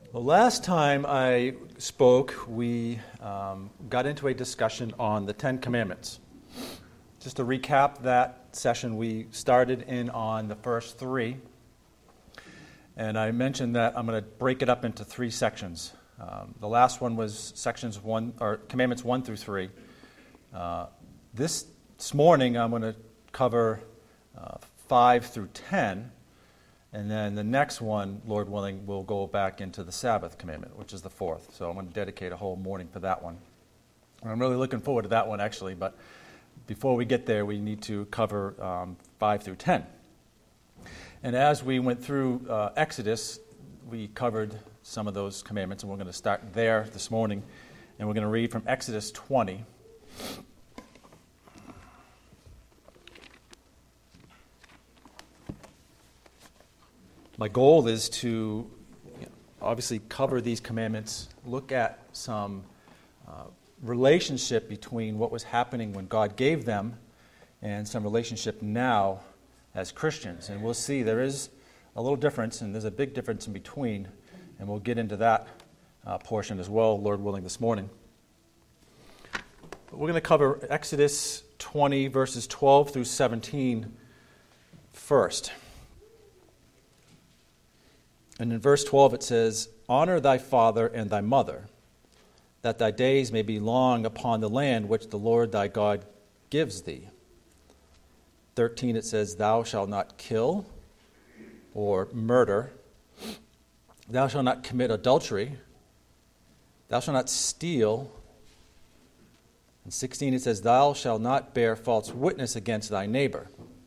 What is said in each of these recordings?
Well, last time I spoke, we got into a discussion on the Ten Commandments. Just to recap that session, we started in on the first three, and I mentioned that I'm going to break it up into three sections. The last one was Commandments 1 through 3. This morning, I'm going to cover 5 through 10. And then the next one, Lord willing, we'll go back into the Sabbath commandment, which is the fourth. So I'm going to dedicate a whole morning for that one. And I'm really looking forward to that one, actually. But before we get there, we need to cover 5 through 10. And as we went through Exodus, we covered some of those commandments. And we're going to start there this morning. And we're going to read from Exodus 20. My goal is to obviously cover these commandments, look at some relationship between what was happening when God gave them and some relationship now as Christians. And we'll see there is a little difference, and there's a big difference in between, and we'll get into that portion as well, Lord willing, this morning. But we're going to cover Exodus 20, verses 12 through 17 first. And in verse 12 it says, "Honor thy father and thy mother, that thy days may be long upon the land which the Lord thy God gives thee." 13 it says, "Thou shalt not kill or murder. Thou shalt not commit adultery. Thou shalt not steal." And 16 it says, "Thou shalt not bear false witness against thy neighbor."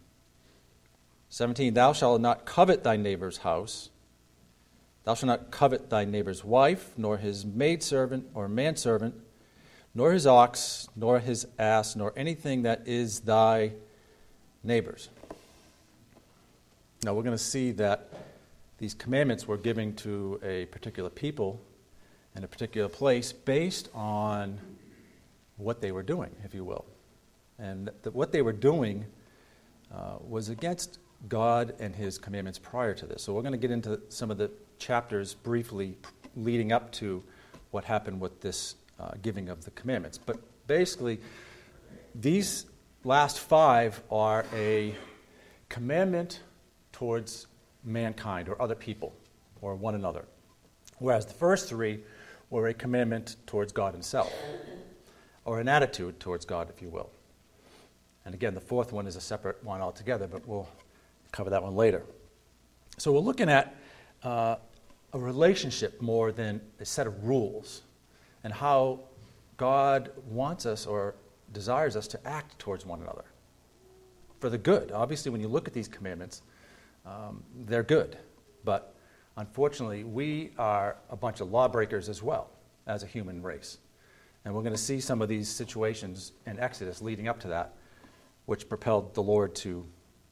17, "Thou shalt not covet thy neighbor's house. Thou shalt not covet thy neighbor's wife, nor his maidservant or manservant, nor his ox, nor his ass, nor anything that is thy neighbor's." Now we're going to see that these commandments were given to a particular people in a particular place based on what they were doing, if you will. And what they were doing was against God and his commandments prior to this. So we're going to get into some of the chapters briefly leading up to what happened with this giving of the commandments. But basically, these last 5 are a commandment towards mankind or other people or one another, whereas the first 3 were a commandment towards God himself, or an attitude towards God, if you will. And again, the fourth one is a separate one altogether, but we'll cover that one later. So we're looking at a relationship more than a set of rules, and how God wants us or desires us to act towards one another for the good. Obviously, when you look at these commandments, they're good, but unfortunately, we are a bunch of lawbreakers as well as a human race. And we're going to see some of these situations in Exodus leading up to that, which propelled the Lord to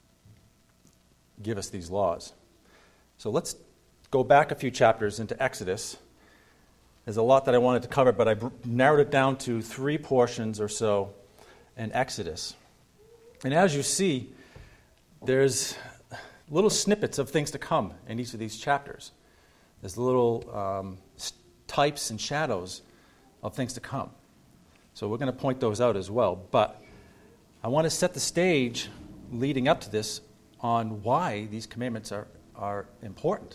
give us these laws. So let's go back a few chapters into Exodus. There's a lot that I wanted to cover, but I narrowed it down to 3 portions or so in Exodus. And as you see, there's little snippets of things to come in each of these chapters. There's little types and shadows of things to come. So we're going to point those out as well. But I want to set the stage leading up to this on why these commandments are important.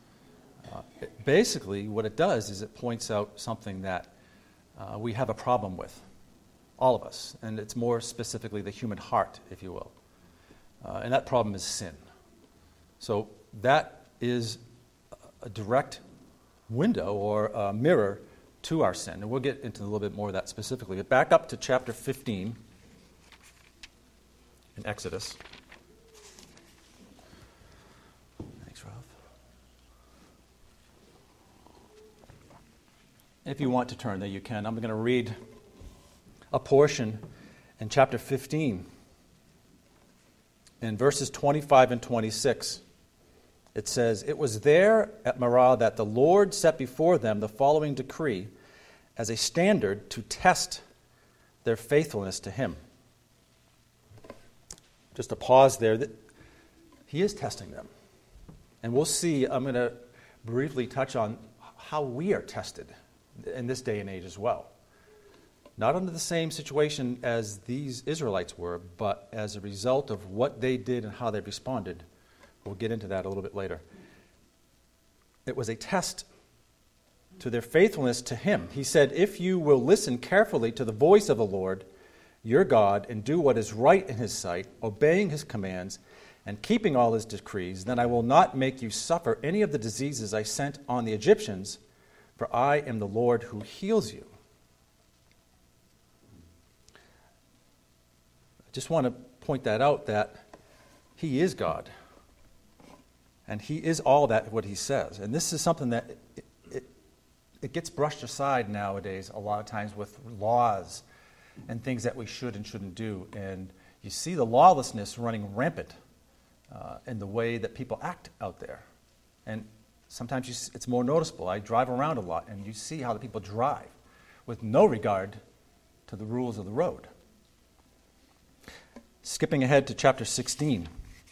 Basically, what it does is it points out something that we have a problem with, all of us, and it's more specifically the human heart, if you will. And that problem is sin. So that is a direct window or a mirror to our sin, and we'll get into a little bit more of that specifically. But back up to chapter 15 in Exodus. If you want to turn there, you can. I'm going to read a portion in chapter 15. In verses 25 and 26, it says, "It was there at Marah that the Lord set before them the following decree as a standard to test their faithfulness to him." Just a pause there. That He is testing them. And we'll see, I'm going to briefly touch on how we are tested in this day and age as well. Not under the same situation as these Israelites were, but as a result of what they did and how they responded. We'll get into that a little bit later. It was a test to their faithfulness to him. He said, if you will listen carefully to the voice of the Lord, your God, and do what is right in his sight, obeying his commands, and keeping all his decrees, then I will not make you suffer any of the diseases I sent on the Egyptians, for I am the Lord who heals you. I just want to point that out, that he is God. And he is all that, what he says. And this is something that it gets brushed aside nowadays a lot of times with laws and things that we should and shouldn't do. And you see the lawlessness running rampant in the way that people act out there. And sometimes it's more noticeable. I drive around a lot, and you see how the people drive with no regard to the rules of the road. Skipping ahead to chapter 16.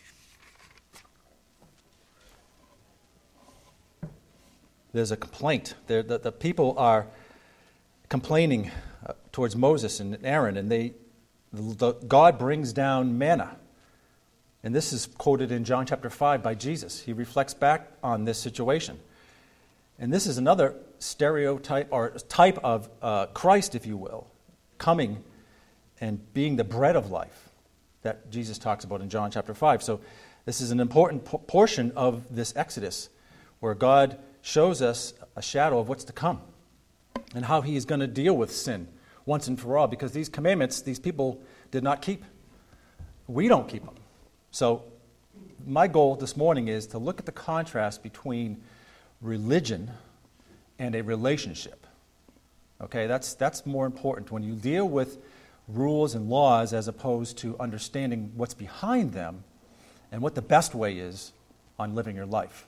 There's a complaint. The people are complaining towards Moses and Aaron, and God brings down manna. And this is quoted in John chapter 5 by Jesus. He reflects back on this situation. And this is another stereotype or type of Christ, if you will, coming and being the bread of life that Jesus talks about in John chapter 5. So this is an important portion of this Exodus where God shows us a shadow of what's to come and how he is going to deal with sin once and for all, because these commandments, these people did not keep. We don't keep them. So my goal this morning is to look at the contrast between religion and a relationship. Okay, that's more important when you deal with rules and laws as opposed to understanding what's behind them and what the best way is on living your life.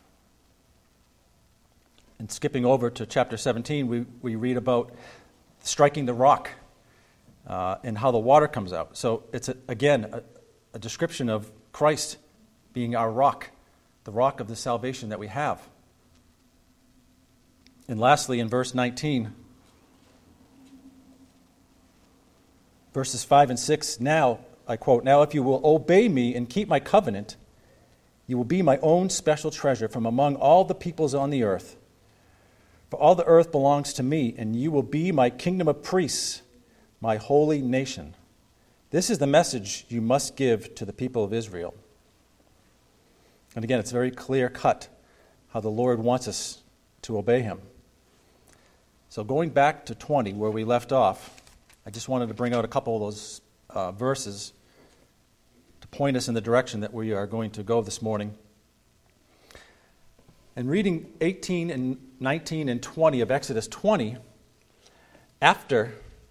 And skipping over to chapter 17, we read about striking the rock and how the water comes out. So it's, again, a description of Christ being our rock, the rock of the salvation that we have. And lastly, in verse 19, verses 5 and 6, now, I quote, now if you will obey me and keep my covenant, you will be my own special treasure from among all the peoples on the earth. For all the earth belongs to me, and you will be my kingdom of priests, my holy nation. This is the message you must give to the people of Israel. And again, it's very clear cut how the Lord wants us to obey him. So going back to 20, where we left off, I just wanted to bring out a couple of those verses to point us in the direction that we are going to go this morning. And reading 18 and 19 and 20 of Exodus 20, after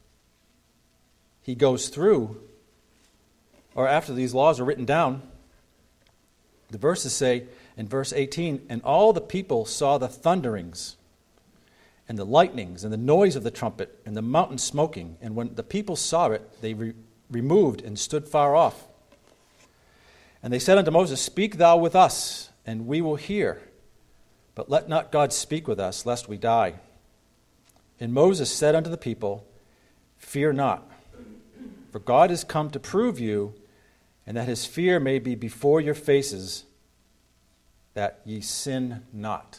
he goes through, or after these laws are written down, the verses say in verse 18, and all the people saw the thunderings and the lightnings and the noise of the trumpet and the mountain smoking. And when the people saw it, they removed and stood far off. And they said unto Moses, speak thou with us, and we will hear. But let not God speak with us, lest we die. And Moses said unto the people, fear not, for God is come to prove you, and that his fear may be before your faces, that ye sin not.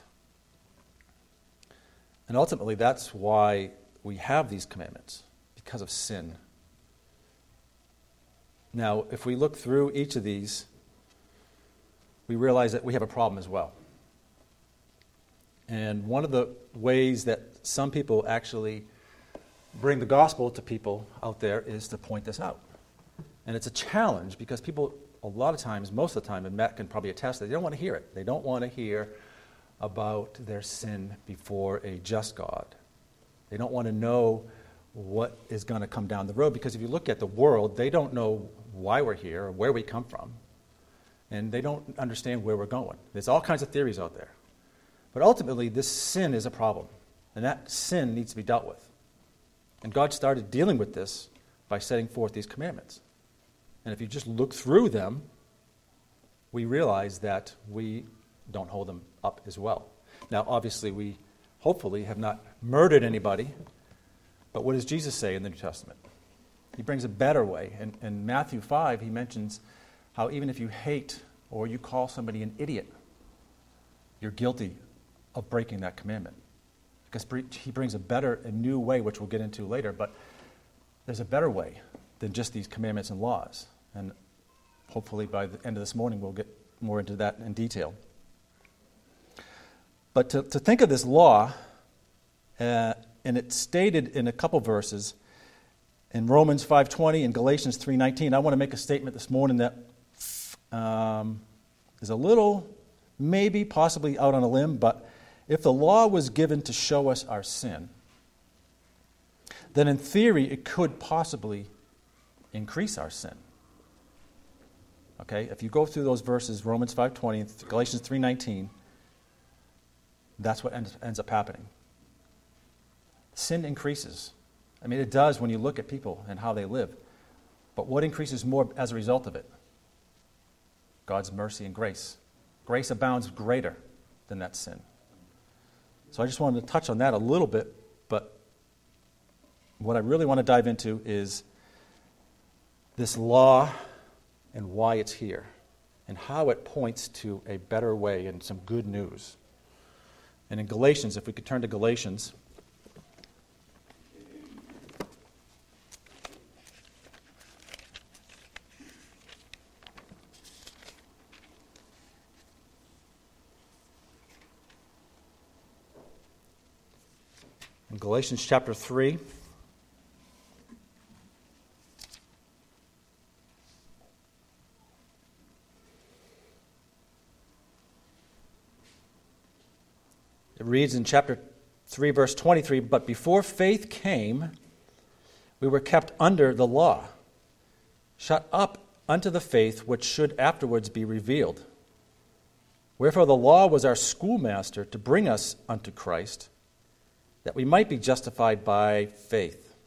And ultimately, that's why we have these commandments, because of sin. Now, if we look through each of these, we realize that we have a problem as well. And one of the ways that some people actually bring the gospel to people out there is to point this out. And it's a challenge because people, a lot of times, most of the time, and Matt can probably attest, they don't want to hear it. They don't want to hear about their sin before a just God. They don't want to know what is going to come down the road, because if you look at the world, they don't know why we're here or where we come from. And they don't understand where we're going. There's all kinds of theories out there. But ultimately, this sin is a problem, and that sin needs to be dealt with. And God started dealing with this by setting forth these commandments. And if you just look through them, we realize that we don't hold them up as well. Now, obviously, we hopefully, have not murdered anybody. But what does Jesus say in the New Testament? He brings a better way. In Matthew 5, he mentions how even if you hate or you call somebody an idiot, you're guilty of breaking that commandment. Because he brings a better and new way, which we'll get into later, but there's a better way than just these commandments and laws. And hopefully by the end of this morning, we'll get more into that in detail. But to think of this law, and it's stated in a couple verses, in Romans 5:20 and Galatians 3:19, I want to make a statement this morning that is a little, maybe, possibly out on a limb, but if the law was given to show us our sin, then in theory it could possibly increase our sin. Okay, if you go through those verses, Romans 5:20 and Galatians 3:19, that's what ends up happening. Sin increases. I mean, it does when you look at people and how they live. But what increases more as a result of it? God's mercy and grace. Grace abounds greater than that sin. So I just wanted to touch on that a little bit, but what I really want to dive into is this law and why it's here, and how it points to a better way and some good news. And in Galatians, if we could turn to Galatians. In Galatians chapter 3. It reads in chapter 3, verse 23, "But before faith came, we were kept under the law, shut up unto the faith which should afterwards be revealed. Wherefore the law was our schoolmaster to bring us unto Christ, that we might be justified by faith."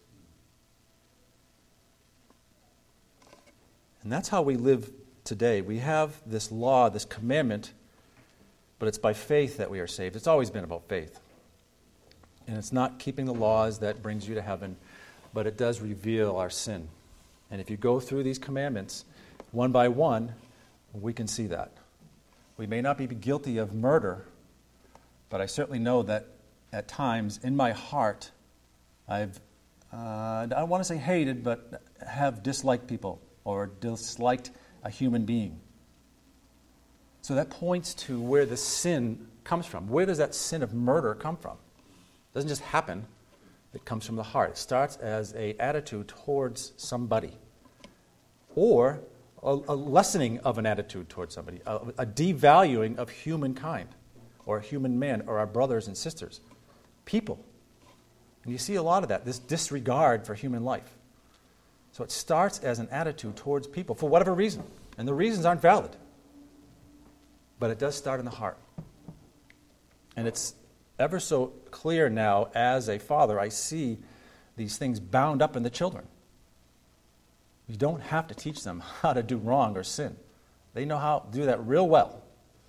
And that's how we live today. We have this law, this commandment, but it's by faith that we are saved. It's always been about faith. And it's not keeping the laws that brings you to heaven, but it does reveal our sin. And if you go through these commandments one by one, we can see that. We may not be guilty of murder, but I certainly know that at times in my heart I've, I don't want to say hated, but have disliked people or disliked a human being. So that points to where the sin comes from. Where does that sin of murder come from? It doesn't just happen. It comes from the heart. It starts as an attitude towards somebody, or a lessening of an attitude towards somebody, a devaluing of humankind, or human man, or our brothers and sisters, people. And you see a lot of that, this disregard for human life. So it starts as an attitude towards people for whatever reason, and the reasons aren't valid. But it does start in the heart. And it's ever so clear now, as a father, I see these things bound up in the children. You don't have to teach them how to do wrong or sin. They know how to do that real well.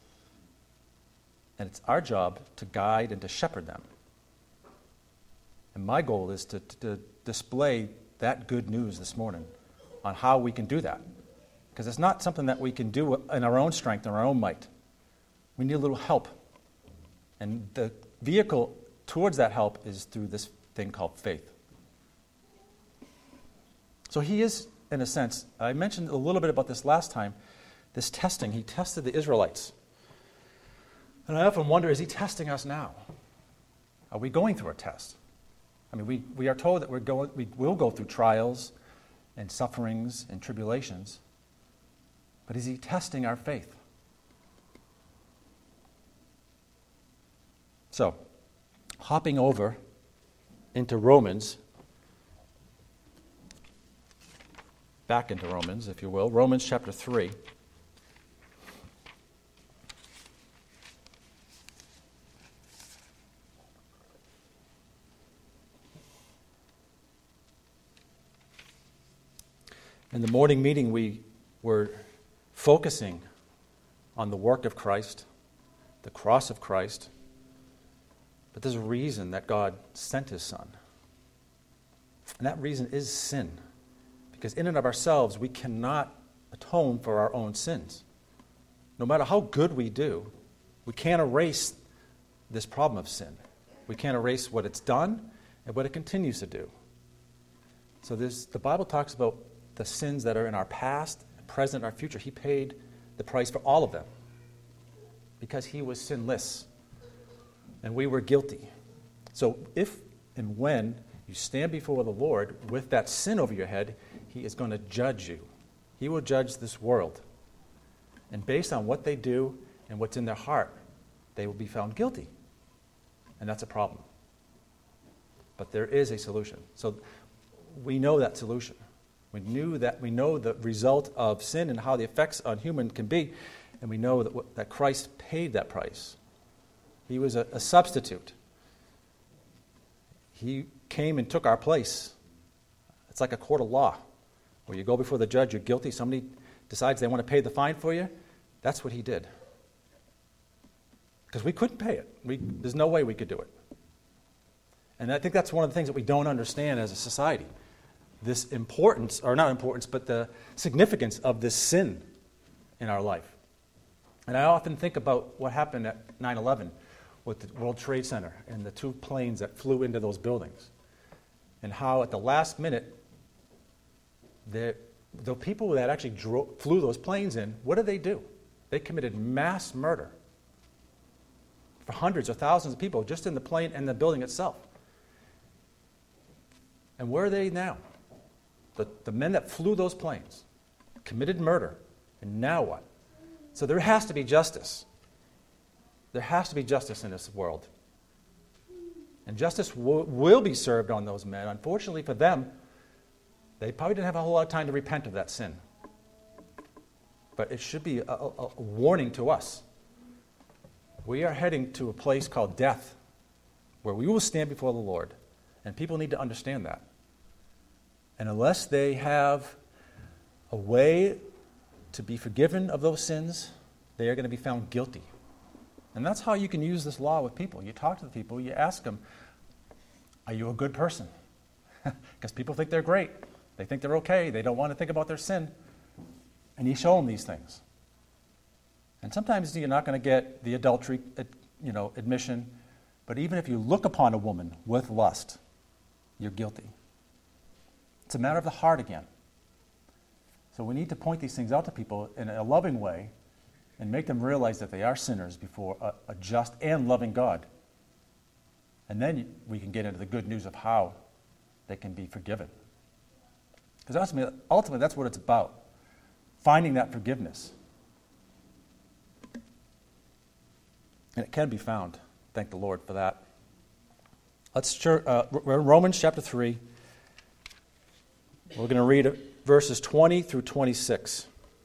And it's our job to guide and to shepherd them. And my goal is to display that good news this morning on how we can do that. Because it's not something that we can do in our own strength or our own might. We need a little help. And the vehicle towards that help is through this thing called faith. So he is, in a sense, I mentioned a little bit about this last time, this testing. He tested the Israelites. And I often wonder, is he testing us now? Are we going through a test? I mean, we are told that we will go through trials and sufferings and tribulations. But is he testing our faith? So, hopping over into Romans, back into Romans, if you will, Romans chapter 3. In the morning meeting, we were focusing on the work of Christ, the cross of Christ, But there's a reason that God sent his Son. And that reason is sin. Because in and of ourselves, we cannot atone for our own sins. No matter how good we do, we can't erase this problem of sin. We can't erase what it's done and what it continues to do. So the Bible talks about the sins that are in our past, present, and our future. He paid the price for all of them because he was sinless and we were guilty. So if and when you stand before the Lord with that sin over your head, he is going to judge you. He will judge this world. And based on what they do and what's in their heart, they will be found guilty. And that's a problem. But there is a solution. So we know that solution. We know the result of sin and how the effects on human can be, and we know that Christ paid that price. He was a substitute. He came and took our place. It's like a court of law, where you go before the judge, you're guilty, somebody decides they want to pay the fine for you. That's what he did. Because we couldn't pay it. There's no way we could do it. And I think that's one of the things that we don't understand as a society. This importance, or not importance, but the significance of this sin in our life. And I often think about what happened at 9/11 with the World Trade Center and the 2 planes that flew into those buildings. And how at the last minute, the people that actually flew those planes in, what did they do? They committed mass murder for hundreds or thousands of people just in the plane and the building itself. And where are they now? The men that flew those planes committed murder. And now what? So there has to be justice. There has to be justice in this world. And justice will be served on those men. Unfortunately for them, they probably didn't have a whole lot of time to repent of that sin. But it should be a warning to us. We are heading to a place called death, where we will stand before the Lord. And people need to understand that. And unless they have a way to be forgiven of those sins, they are going to be found guilty. And that's how you can use this law with people. You talk to the people, you ask them, are you a good person? Because people think they're great. They think they're okay. They don't want to think about their sin. And you show them these things. And sometimes you're not going to get the adultery, admission. But even if you look upon a woman with lust, you're guilty. It's a matter of the heart again. So we need to point these things out to people in a loving way and make them realize that they are sinners before a just and loving God. And then we can get into the good news of how they can be forgiven. Because ultimately that's what it's about, finding that forgiveness. And it can be found. Thank the Lord for that. We're in Romans chapter 3. We're going to read verses 20 through 26.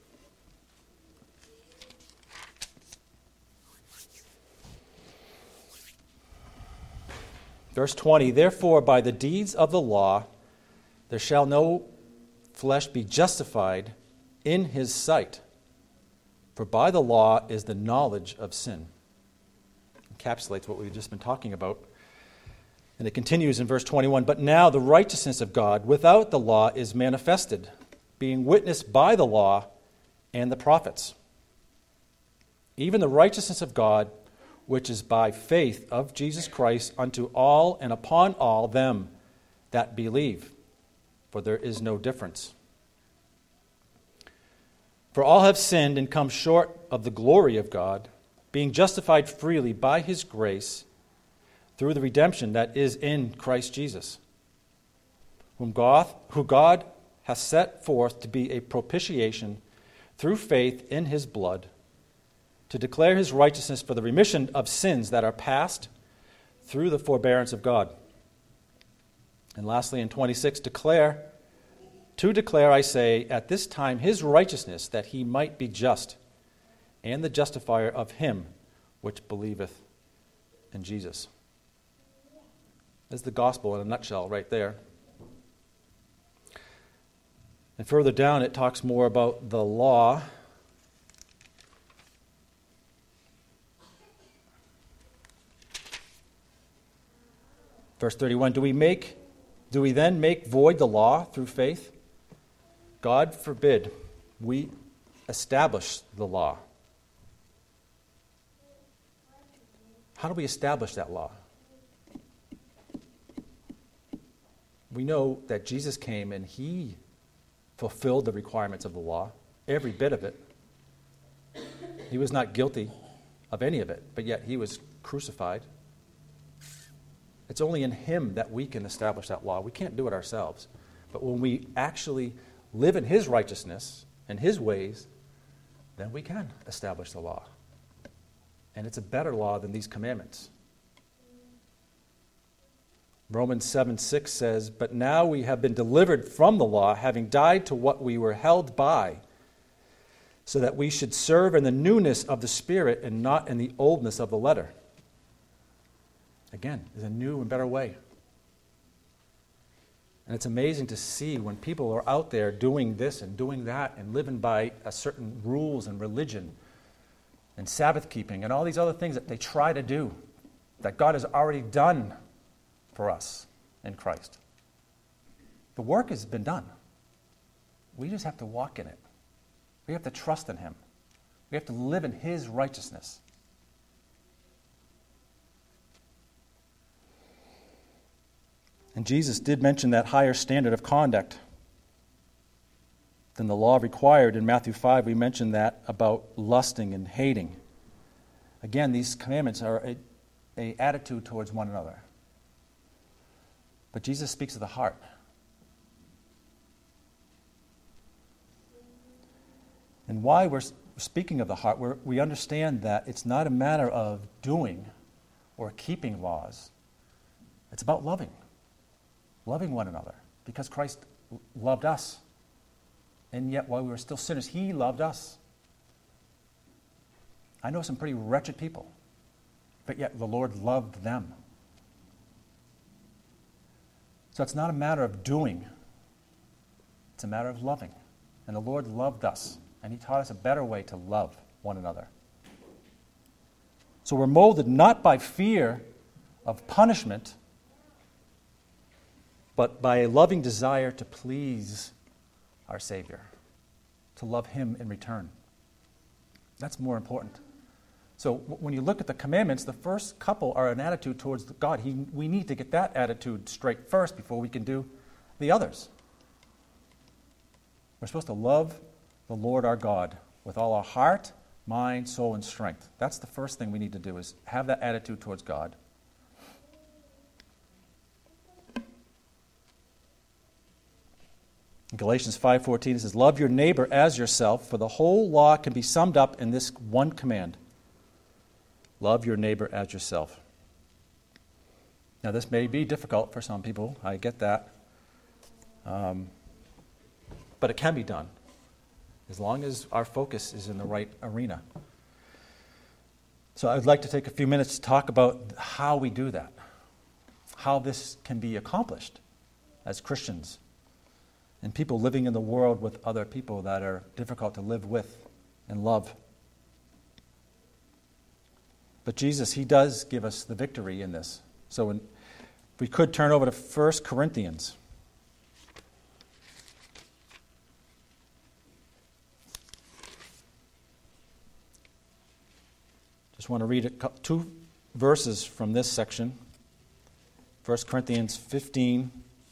Verse 20, therefore by the deeds of the law there shall no flesh be justified in his sight, for by the law is the knowledge of sin. Encapsulates what we've just been talking about. And it continues in verse 21, but now the righteousness of God without the law is manifested, being witnessed by the law and the prophets. Even the righteousness of God, which is by faith of Jesus Christ unto all and upon all them that believe, for there is no difference. For all have sinned and come short of the glory of God, being justified freely by his grace through the redemption that is in Christ Jesus, who God hath set forth to be a propitiation through faith in his blood, to declare his righteousness for the remission of sins that are past through the forbearance of God. And lastly, in 26, to declare, I say, at this time his righteousness, that he might be just, and the justifier of him which believeth in Jesus. That's the gospel in a nutshell right there. And further down it talks more about the law. Verse 31, do we then make void the law through faith? God forbid. We establish the law. How do we establish that law? We know that Jesus came and he fulfilled the requirements of the law, every bit of it. He was not guilty of any of it, but yet he was crucified. It's only in him that we can establish that law. We can't do it ourselves. But when we actually live in his righteousness and his ways, then we can establish the law. And it's a better law than these commandments. Romans 7:6 says, but now we have been delivered from the law, having died to what we were held by, so that we should serve in the newness of the Spirit and not in the oldness of the letter. Again, there's a new and better way. And it's amazing to see when people are out there doing this and doing that and living by a certain rules and religion and Sabbath keeping and all these other things that they try to do that God has already done for us in Christ. The work has been done. We just have to walk in it. We have to trust in him. We have to live in his righteousness. And Jesus did mention that higher standard of conduct than the law required. In Matthew 5, we mentioned that about lusting and hating. Again, these commandments are an attitude towards one another. But Jesus speaks of the heart. And why we're speaking of the heart, we understand that it's not a matter of doing or keeping laws. It's about loving one another, because Christ loved us. And yet, while we were still sinners, he loved us. I know some pretty wretched people, but yet the Lord loved them. So it's not a matter of doing. It's a matter of loving. And the Lord loved us, and he taught us a better way to love one another. So we're molded not by fear of punishment, but by a loving desire to please our Savior, to love him in return. That's more important. So when you look at the commandments, the first couple are an attitude towards God. We need to get that attitude straight first before we can do the others. We're supposed to love the Lord our God with all our heart, mind, soul, and strength. That's the first thing we need to do, is have that attitude towards God. In Galatians 5:14, it says, love your neighbor as yourself, for the whole law can be summed up in this one command. Love your neighbor as yourself. Now, this may be difficult for some people. I get that. But it can be done, as long as our focus is in the right arena. So I'd like to take a few minutes to talk about how we do that, how this can be accomplished as Christians and people living in the world with other people that are difficult to live with and love. But Jesus, he does give us the victory in this. So if we could turn over to 1 Corinthians. Just want to read two verses from this section. 1 Corinthians 15.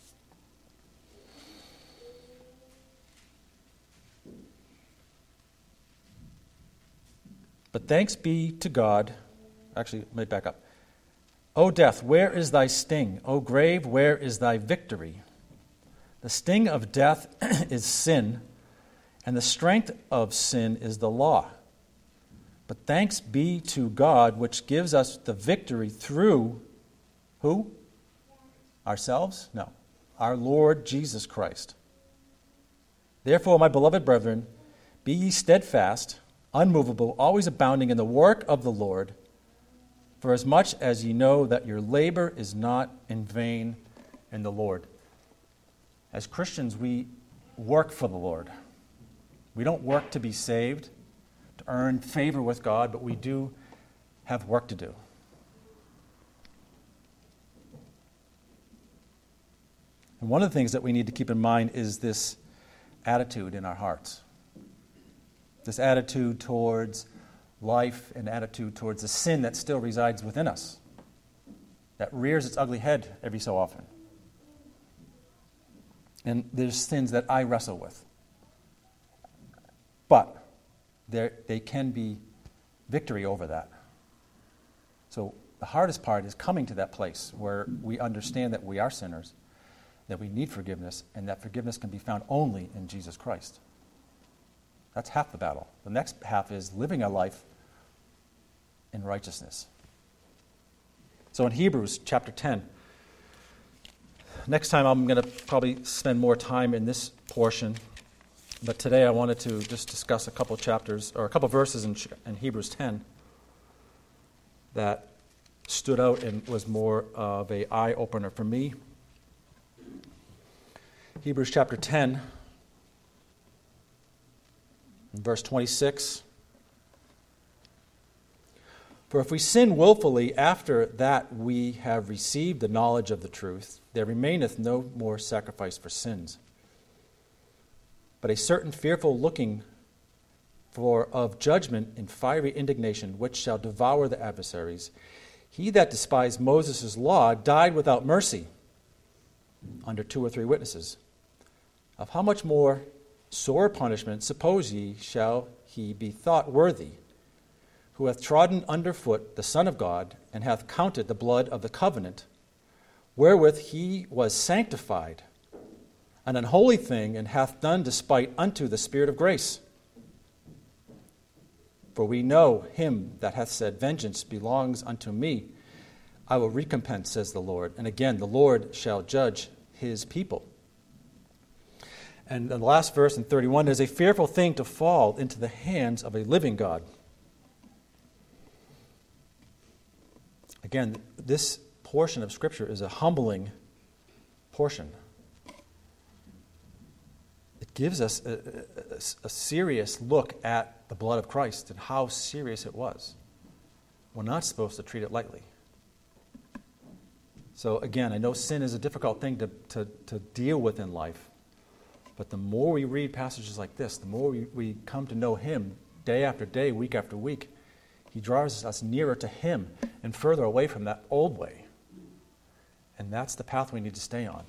But thanks be to God. Actually, let me back up. O death, where is thy sting? O grave, where is thy victory? The sting of death is sin, and the strength of sin is the law. But thanks be to God, which gives us the victory through who? Ourselves? No. Our Lord Jesus Christ. Therefore, my beloved brethren, be ye steadfast, unmovable, always abounding in the work of the Lord, for as much as ye know that your labor is not in vain in the Lord. As Christians, we work for the Lord. We don't work to be saved, to earn favor with God, but we do have work to do. And one of the things that we need to keep in mind is this attitude in our hearts. This attitude towards life and attitude towards the sin that still resides within us, that rears its ugly head every so often. And there's sins that I wrestle with. But they can be victory over that. So the hardest part is coming to that place where we understand that we are sinners, that we need forgiveness, and that forgiveness can be found only in Jesus Christ. That's half the battle. The next half is living a life in righteousness. So in Hebrews chapter 10, next time I'm going to probably spend more time in this portion, but today I wanted to just discuss a couple chapters, or a couple verses in Hebrews 10 that stood out and was more of an eye-opener for me. Hebrews chapter 10, verse 26. For if we sin willfully after that we have received the knowledge of the truth, there remaineth no more sacrifice for sins, but a certain fearful looking for of judgment and fiery indignation, which shall devour the adversaries. He that despised Moses' law died without mercy under 2 or 3 witnesses. Of how much more sore punishment, suppose ye, shall he be thought worthy, who hath trodden under foot the Son of God, and hath counted the blood of the covenant, wherewith he was sanctified, an unholy thing, and hath done despite unto the Spirit of grace. For we know him that hath said, Vengeance belongs unto me, I will recompense, says the Lord. And again, the Lord shall judge his people. And the last verse in 31, it is a fearful thing to fall into the hands of a living God. Again, this portion of Scripture is a humbling portion. It gives us a serious look at the blood of Christ and how serious it was. We're not supposed to treat it lightly. So again, I know sin is a difficult thing to deal with in life, but the more we read passages like this, the more we come to know Him day after day, week after week, He draws us nearer to Him and further away from that old way. And that's the path we need to stay on.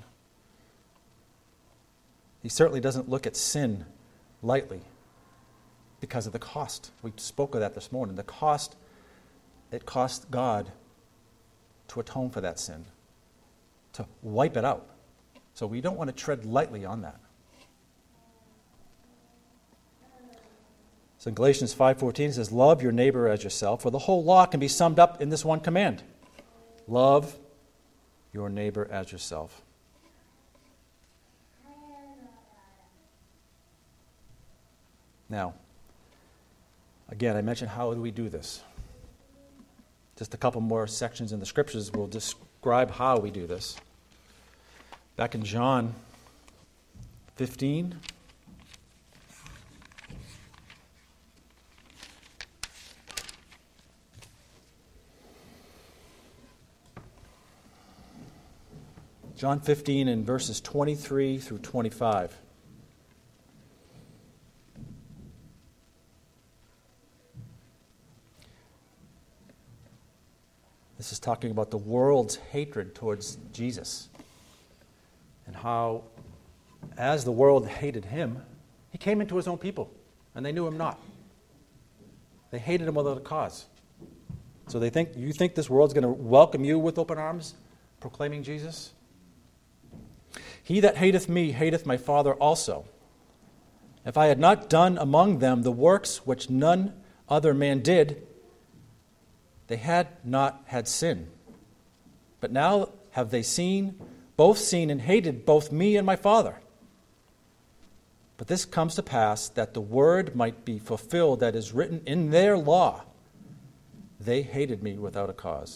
He certainly doesn't look at sin lightly because of the cost. We spoke of that this morning. The cost, it cost God to atone for that sin, to wipe it out. So we don't want to tread lightly on that. So in Galatians 5:14 it says, love your neighbor as yourself, for the whole law can be summed up in this one command. Love your neighbor as yourself. Now, again, I mentioned how do we do this? Just a couple more sections in the Scriptures will describe how we do this. Back in John 15, John 15 in verses 23 through 25. This is talking about the world's hatred towards Jesus and how, as the world hated Him, He came into His own people, and they knew Him not. They hated Him without a cause. So you think this world's going to welcome you with open arms, proclaiming Jesus? He that hateth me hateth my Father also. If I had not done among them the works which none other man did, they had not had sin. But now have they both seen and hated both me and my Father. But this comes to pass that the word might be fulfilled that is written in their law. They hated me without a cause.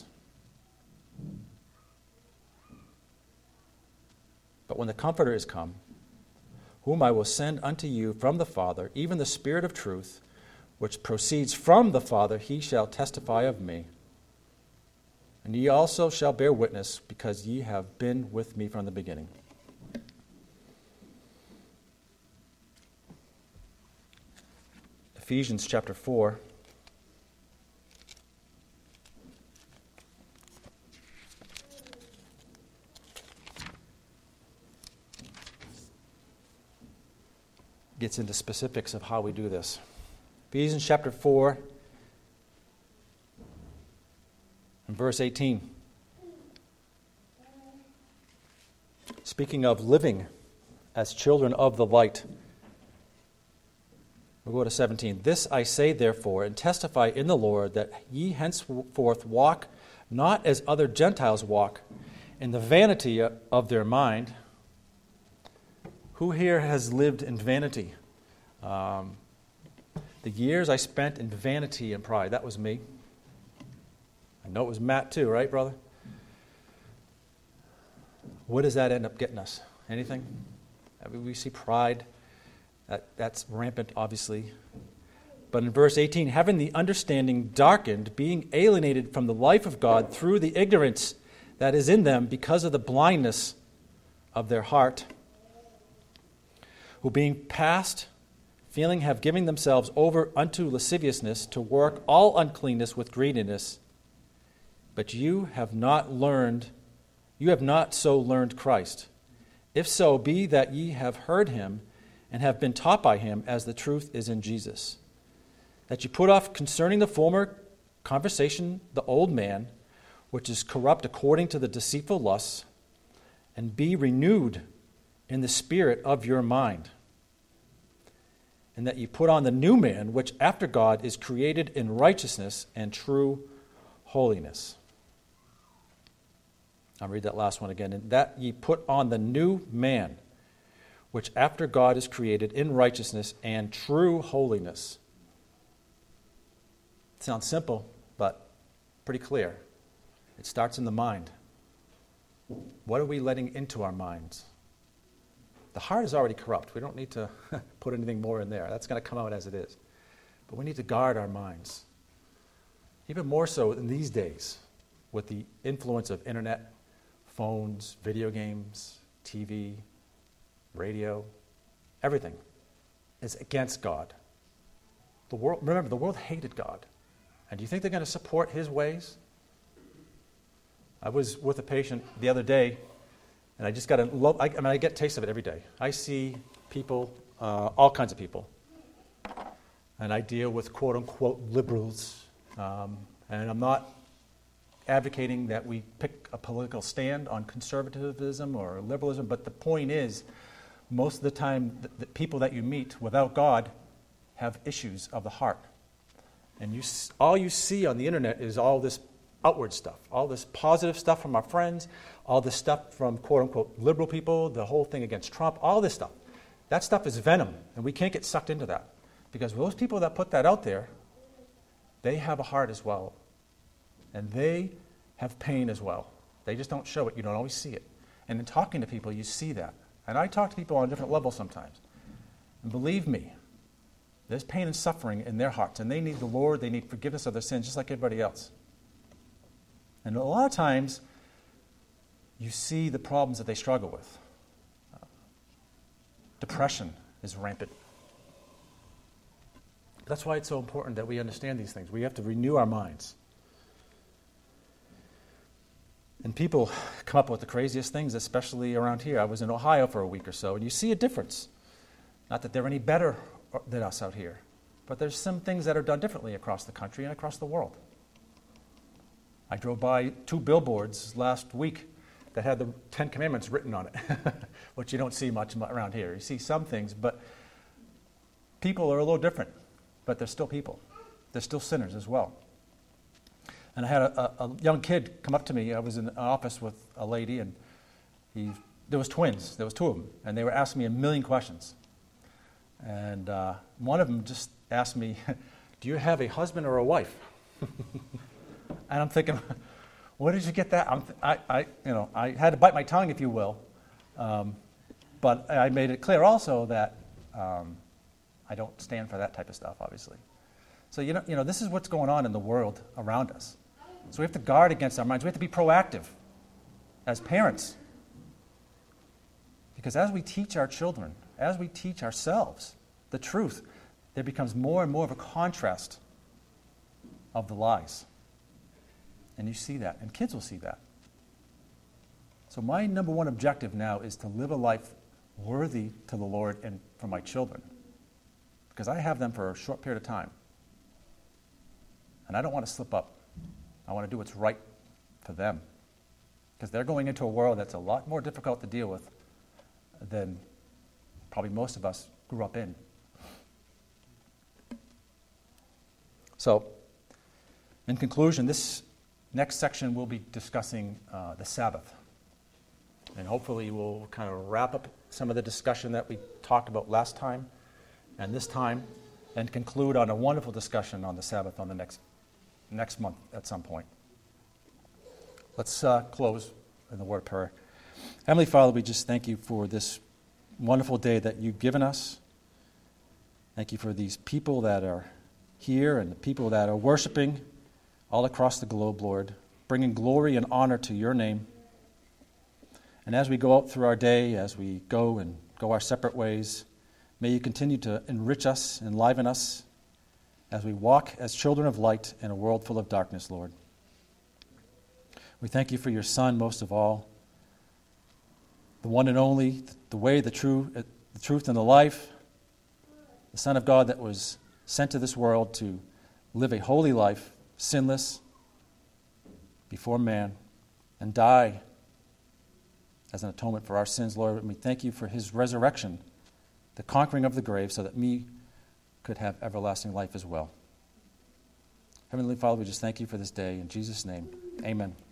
But when the Comforter is come, whom I will send unto you from the Father, even the Spirit of truth, which proceeds from the Father, He shall testify of me. And ye also shall bear witness, because ye have been with me from the beginning. Ephesians chapter 4. Gets into specifics of how we do this. Ephesians chapter 4 and verse 18. Speaking of living as children of the light. We'll go to 17. This I say therefore, and testify in the Lord, that ye henceforth walk not as other Gentiles walk, in the vanity of their mind. Who here has lived in vanity? The years I spent in vanity and pride, that was me. I know it was Matt too, right, brother? What does that end up getting us? Anything? I mean, we see pride. That's rampant, obviously. But in verse 18, having the understanding darkened, being alienated from the life of God through the ignorance that is in them because of the blindness of their heart, who being past feeling have given themselves over unto lasciviousness to work all uncleanness with greediness. But you have not so learned Christ. If so be that ye have heard him and have been taught by him, as the truth is in Jesus, that you put off concerning the former conversation the old man, which is corrupt according to the deceitful lusts, and be renewed in the spirit of your mind, and that ye put on the new man, which after God is created in righteousness and true holiness. I'll read that last one again. And that ye put on the new man, which after God is created in righteousness and true holiness. It sounds simple, but pretty clear. It starts in the mind. What are we letting into our minds? The heart is already corrupt. We don't need to put anything more in there. That's going to come out as it is. But we need to guard our minds. Even more so in these days, with the influence of internet, phones, video games, TV, radio, everything is against God. Remember, the world hated God. And do you think they're going to support his ways? I was with a patient the other day, and I just got I get taste of it every day. I see people, all kinds of people, and I deal with quote-unquote liberals, and I'm not advocating that we pick a political stand on conservatism or liberalism, but the point is, most of the time, the people that you meet without God have issues of the heart. And all you see on the internet is all this outward stuff, all this positive stuff from our friends, all this stuff from quote-unquote liberal people, the whole thing against Trump, all this stuff. That stuff is venom, and we can't get sucked into that. Because those people that put that out there, they have a heart as well. And they have pain as well. They just don't show it. You don't always see it. And in talking to people, you see that. And I talk to people on different levels sometimes. And believe me, there's pain and suffering in their hearts. And they need the Lord. They need forgiveness of their sins just like everybody else. And a lot of times, you see the problems that they struggle with. Depression is rampant. That's why it's so important that we understand these things. We have to renew our minds. And people come up with the craziest things, especially around here. I was in Ohio for a week or so, and you see a difference. Not that they're any better than us out here, but there's some things that are done differently across the country and across the world. I drove by 2 billboards last week that had the 10 Commandments written on it, which you don't see much around here. You see some things, but people are a little different, but they're still people. They're still sinners as well. And I had a young kid come up to me. I was in an office with a lady, and there was twins. There was 2 of them, and they were asking me a million questions. And one of them just asked me, "Do you have a husband or a wife?" And I'm thinking, where did you get that? I had to bite my tongue, if you will. But I made it clear also that I don't stand for that type of stuff, obviously. So, this is what's going on in the world around us. So we have to guard against our minds. We have to be proactive as parents. Because as we teach our children, as we teach ourselves the truth, there becomes more and more of a contrast of the lies. And you see that, and kids will see that. So my number one objective now is to live a life worthy to the Lord and for my children. Because I have them for a short period of time. And I don't want to slip up. I want to do what's right for them. Because they're going into a world that's a lot more difficult to deal with than probably most of us grew up in. So, in conclusion, this next section we'll be discussing the Sabbath. And hopefully we'll kind of wrap up some of the discussion that we talked about last time and this time, and conclude on a wonderful discussion on the Sabbath on the next month at some point. Let's close in the word of prayer. Heavenly Father, we just thank you for this wonderful day that you've given us. Thank you for these people that are here and the people that are worshiping all across the globe, Lord, bringing glory and honor to your name. And as we go out through our day, as we go our separate ways, may you continue to enrich us, enliven us, as we walk as children of light in a world full of darkness, Lord. We thank you for your Son, most of all, the one and only, the way, the truth, and the life, the Son of God that was sent to this world to live a holy life, sinless, before man, and die as an atonement for our sins, Lord. And we thank you for his resurrection, the conquering of the grave, so that we could have everlasting life as well. Heavenly Father, we just thank you for this day. In Jesus' name, amen.